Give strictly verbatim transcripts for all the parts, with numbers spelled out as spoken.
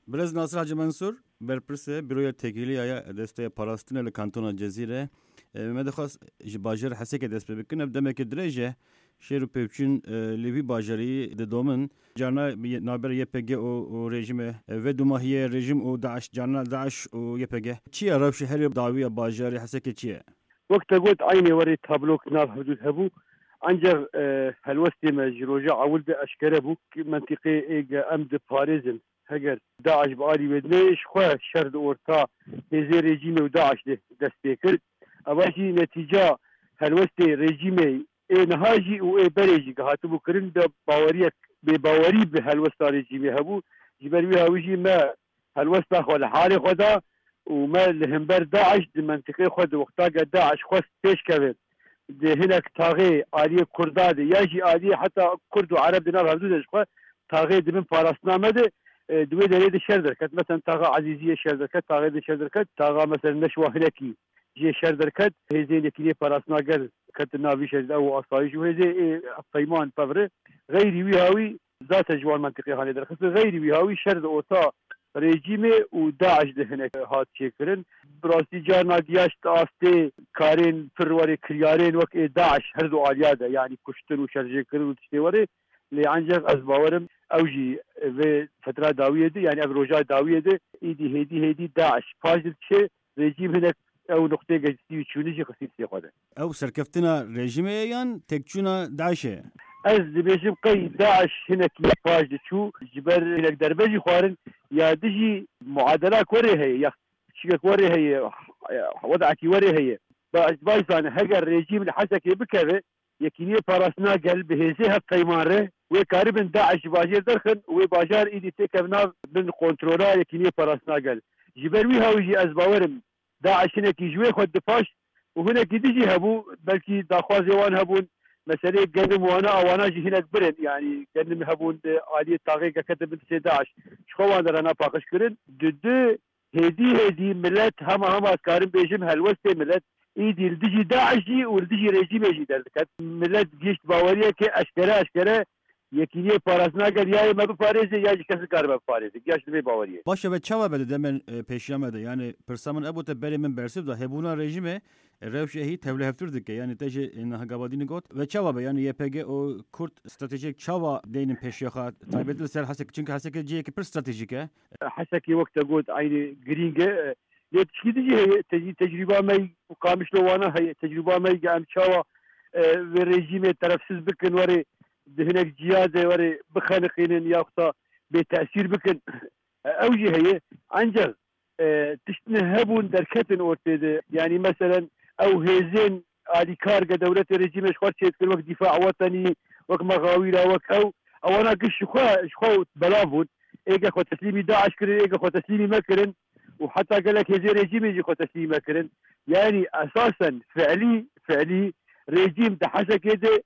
برز ناصر حاج منصور برپرسه بروی تگیلیه دسته پاراستنه لکانتونا جزیره مدخواست باجر حسیک دست بکنه بدمه که درجه شهر پیوچین لیوی باجری دومن جانا نابر یپگه و رژیم و دوماهی رژیم و داعش جانا داعش و یپگه چیه راب شهر داوی باجری حسیک چیه وقت قلت عيني وري تابلوك ناب حدود هبو انجر هلوستي مجروجة عول بأشكربو منطقة ايجا امد باريزم هجر داعش بآلي ودنيش خواه شرد اورتا هزي ريجيمي وداعش دست بيكر اواشي نتيجة هلوستي ريجيمي اي نهاجي و اي بريجي هاتبو كرن دا باوريك بباوري بهلوستا ريجيمي هبو جبروي هاوجي ما هلوستا خو لحالي خدا وما لهمبر داعش دي منطقه خود وقتا داعش خواست پیش كبير دي هناك طاغي آلية كرداد ياجي آلية حتى كرد وعرب دينار هردودش خوا طاغي دي من باراسنامه دي دوي دليل الشردر كت مثلا طاغا عزيزية شردر كت طاغي دي شردر كت طاغا مثلا نشوى هناكي جي شردر كت هزي لكي باراسناقر كت نافي شرد او اصايش وهزي فيمان طبره غيري ويهاوي ذات جوان منطقه هاني درخص غيري ويهاوي شرد اوتا رژیم و داعش ده هنک هات چیکرن براستی جانا دیاش تاسته کارین پروری کریارین وک داعش هر دو آلیاده یعنی کشتن و شرجه کردن و تشتیواره لعنجق از باورم اوجی و فتره داویه ده یعنی ابروجا داویه ده ایدی هدی هدی داعش پاجد چه رژیم هنک او نقطه گذشتی چونیجی خصیصی خواده او سرکفتنا رژیمه یان تکچونا داعشه از دبیجم قی داعش هنک پاجد چو جبر هنک دربجی خوارن يا دجي معادلة كوري هي يا شيء كوري هي وضعك وري هي بايزان هجر رجيم الحسك بكذا يكيني باراسنا قلب هزيها بقيماره وكاربن داعش باجر درخن وباجار ايدي تكبنا من كنترولا يكيني باراسنا قلب جبروي هاوجي ازباورم داعش هناك يجوي خد دفاش وهناك تجي هبو بلكي داخوازي وان هبون مسألة قدم وانا وانا جي هناك برن يعني قدم هبون آلية طاقيقة كتب داعش شخوان درنا باقش كرن دو هدي هدي ملت هما هما كارم بيجم هالوسط ملت ايدي الدجي داعشي والدجي رجيم يجي دركت ملت جيش باوريه كي اشكره اشكره یکیه پاراسنا گر یا ما بپارێزێ یا کەس کار بپارێزێ گەشت بێ باوەریە باشە بە چاوە بەدە دەمێن پێشیامەدە یعنی پرسەمن ئەبووتە بەرێ من بەرسیبدا هێبوونا رێژیمێ ڕێوشەهی تەولە هەفتور دکە یعنی تەژێ نەهەگابادینی گوت و چاوە بە یعنی یپێگە ئەو کورد استراتیژیک چاوە دێنن پێشیەخە تایبەت لەسەر هەسێک چونکە هەسێکە جەیەکی پر استراتیژیکە حەسەکی وەکتە گوت عینی گرینگە لێ تشکی دژی هەیە تەجریبامەی قامیشلۆوانە هەیە تەجریبامەی ئەم چاوە رێژیمێ تەرەفسز بکن وەرێ هناك جيادة وري بخلقين ياخطا بتأثير بكن أوجي هي عنجر اه تشتنهبون دركتن أورتيد يعني مثلا أو هيزين آدي كارجة دولة الرجيم شخوات شيء وقت دفاع وطني وقت مغاويرة وقت أو أو أنا قش شخوا شخوا بلافون إيجا خو تسليمي داعش كرن إيجا خو تسليمي مكرن وحتى قال لك هذي رجيم يجي خو تسليمي مكرن يعني أساسا فعلي فعلي رجيم تحسه كده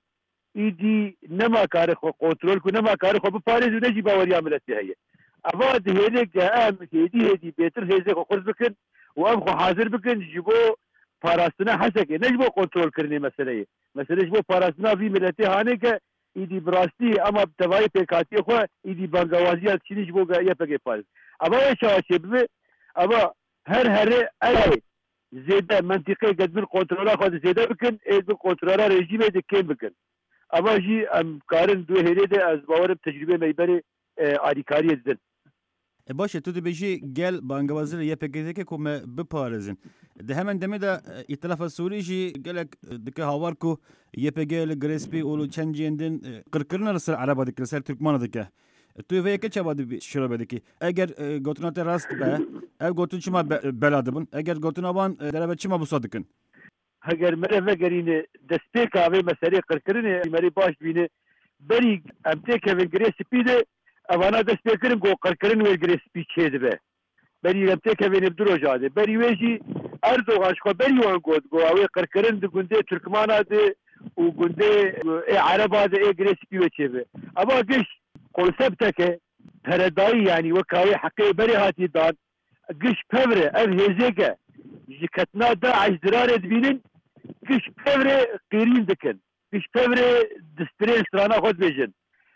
ایدی نما کار خو کنترل کو نما کار خو بپارێز و نەجی باوەری عملەتی هەیە ئەوا دهێنێک ئەم هێدی هێدی بێتر هێزێ خۆ قرس بکن و ئەم خۆ حاضر بکن ji بۆ پاراستنا حەسەکێ نەج بۆ کۆنترۆلکردنی مەسەلەیە مەسەلەش بۆ پاراستنا وی ملەتێ هانێکە ئیدی بڕاستی ئەمە تەواوی پێکاتیە خۆ ئیدی بانگەوازیات چینیش بۆ یەپەکێ پارێز ئەمە چاوەچێ ببێ ئەمە هەر هەرێ ئەلێ زێدە منتیقەی گەدمن کۆنترۆلا خۆ زێدە بکن ئێ کۆنترۆلا رێژیمێ دکێن بکن اما جی ام کارن دو هریده از باورم تجربه میبره آریکاری دن باشه تو دبیجی گل بانگوازر یپگیده که کوم بپارزن ده hemen deme de İttilafa Suriye jî gelek dike havar ku ypg grespi ulu çenciyendin qirqirin arası araba dike ser Türkmana dike tu ve ke çabadı şurabe dike eğer gotunate rast be ev gotun çima beladibun eğer gotunaban derebe çima bu sadıkın هەگەر مرە vەگەرینێ دەستپێکاوێ مەسەرەی قڕکردنێ مەری باش بینێ بەری ئەم تێکەوێ گرێ سپی دێ ئەوانە دەستپێکردن بۆ قڕکردن وێ گرێ سپی چێ دەبێ بەری ئەم تێکەوێنێ درۆژا دێ بەری وێژی ئەردۆغان خۆ بەری وان گوت بۆ ئەوێ قڕکردن دی گوندێ تورکمانە دێ و گوندێ ئێ عەرەبا دێ ئێ گرێ سپی وێ چێ بێ ئەما گشت کۆنسەپتەکە پەرەدایی یعنی وەکاوێ حەقەی بەری هاتی دان گشت پەورێ ئەم هێزێکە ji ketna Daesh dirarê dibînin giş pevre qîrîn dikin giş pevre distirê strana xwe dibêjin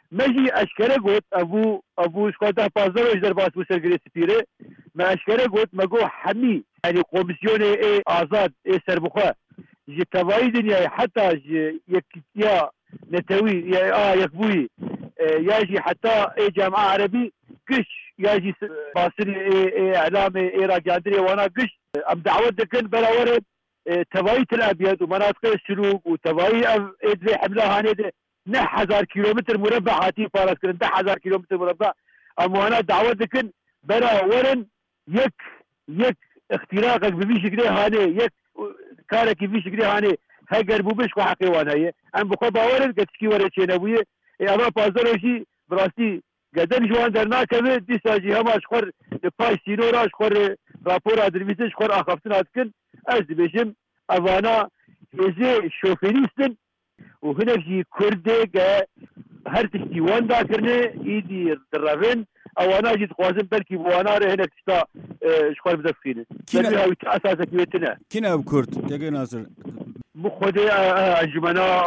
مجي اشكره قلت ابو ابو شقاده بازار اجدر باس بسرقري سبيره ما اشكره قلت ما جو حمي يعني كوميسيون اي ازاد اي سربخه جي تباي دنيا حتى يك يا نتوي يا اه يكبوي ياجي حتى اي جامعه عربي قش ياجي باصري اي اعلامي اي راجعدري وانا قش ام دعوه دكن بلا ورد تبايت الابيض ومناطق السلوك وتباي ادري حمله هاني نه هزار كيلومتر مربع هاتي فارس كرن ده هزار كيلومتر مربع اما انا دعوه دكن بلا ورن يك يك اختراقك ببيش كده هاني يك كارك ببيش كده هاني هاجر بوبش وحقي وانا هي ام بخو باورن كتشكي ورا شنويه اما بازاروشي براستي قدن جوان درنا كبه دي ساجي هما اشخر باي سينورا اشخر رابور ادريس اشخر اخفتنا تكن از بيجم اوانا هزي شوفيريستن وهنا في كردة هر تشتي وان دا كرنه ايدي درافين او انا جيت خوازم بلكي وانا هنا تشتا شخور بدفينه كينا هاوي اساسا كيوتنا كينا ابو كرد يا ناصر مخدي انجمنا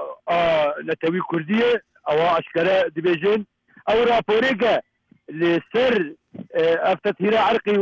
نتوي كرديه او اشكره دبيجن او رابوريكا لسر افتتهيرا عرقي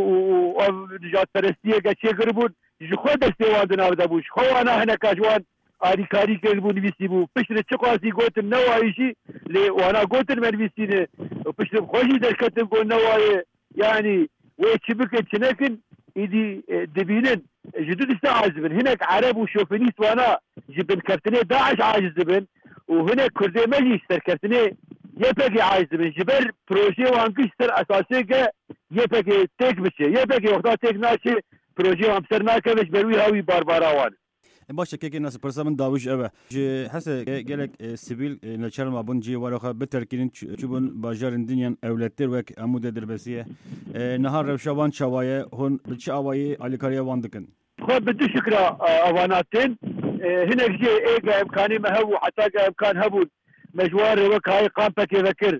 ونجات فرستيه كاشي قربون جخود استوان دنا بدبوش خو انا هنا كاجوان آری کاری که بو نویسی بو پشت چه قاسی گوتن نوایشی لی وانا گوتن من نویسینه و پشت خوشی درکتن گون نوای یعنی وی چی بکن چی نکن ایدی دبینن جدود استا عاجزبن هناك عرب وشوفينيست وانا جبن كابتني داعش عاجزبن وهناك كردي مجلس سر كابتني يبقى عاجزبن جبر بروجي وانكش سر اساسي يبقى تيك بشي يبقى وقتا تيك ناشي بروجي وامسر ناكبش بروي هاوي باربارا وانا باشه که ناس پرسا من داوش اوه جه حسه گلک سیبیل نچر ما بون جی ورخه بترکین چوبون باجارن دنیان اولتر وک عمود دربسیه نهار روشوان چوایه هون بچ اوایه الیکاریا واندکن خو بدي شكرا اواناتين هنا جي ايجا امكاني ما هو حتى امكان هبو مجوار وك هاي قامبك يذكر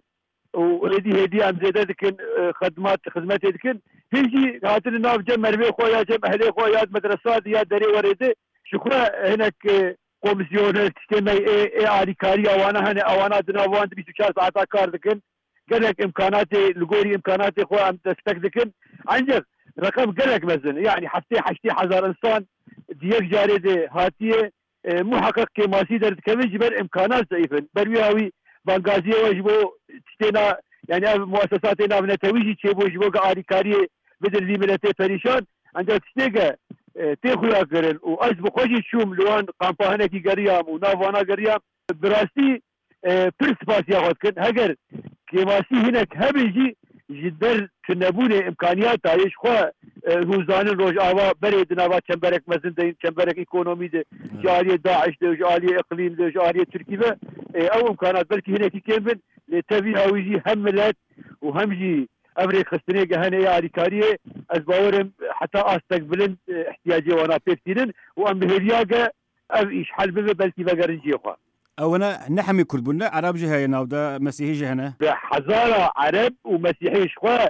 ولدي هدي ام زيدتكن خدمات خدمات يدكن هيجي هاتن ناف جم مربي خويا جم اهلي خويا مدرسات يا دري وريده شكرا هناك كوميسيون تشتمي اي اي كاريا وانا هنا اوانا دناوان بيش ساعات كار دكن قالك امكاناتي لقوري امكاناتي خو ام تستك دكن عندك رقم قالك مثلا يعني حفتي حشتي حزار انسان ديك جاري هاتيه محقق كماسي درد كمش جبر امكانات ضعيفه بروياوي بانغازيه وجبو تشتينا يعني مؤسساتنا من تويجي تشيبو جبو قاري كاري بدل دي ملتي فريشان عندك تشتيقه تيخويا قرن واز بخوجي شوم لوان قامبا هناكي قريام ونافانا قريام براستي برس باس ياخد كن هجر كماسي هناك هبيجي جدر تنبوني امكانيات تايش خو روزانه روج اوا بريد نوا چمبرك مزن دين چمبرك ايكونومي دي جاريه داعش دي جاريه اقليم دي جاريه تركيا او امكانات بلكي هناكي كيمن لتبي هاويجي هملت وهمجي افريق خستني جهني يا ريكاريه ازباورم حتى استقبلن احتياجي وانا بيفتين وام بهرياجه اف ايش حل بلكي بقرنجي خو او انا نحمي كردبنا عرب جهه ناودا مسيحي جهنا حزاره عرب ومسيحي شخوا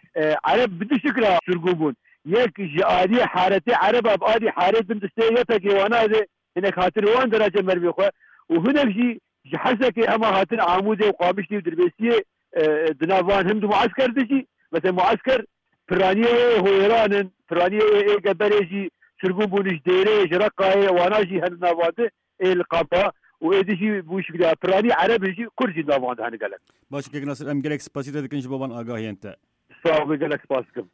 عرب بدي شكرا سرقوبون يك جاريه حارتي عرب ابادي حارت بنت سيتك وانا هناك خاطر وان درجه مربي خو وهنا بشي حسك اما هاتن عمودي وقامشتي ودربيسيه دنافان هم معسكر دشي مثلا معسكر فرانيه هو ايران فرانيه اي قبلجي سرقوبون جديره جرقاي وانا جي هالنافات القابا وإيديشي بوش كده فراني عربي يجي كرجي نافان هنقلك باش كيك ناصر ام جالك سباسيتا دكنش بابان اغاهي انت صاحبي قالك سباسكم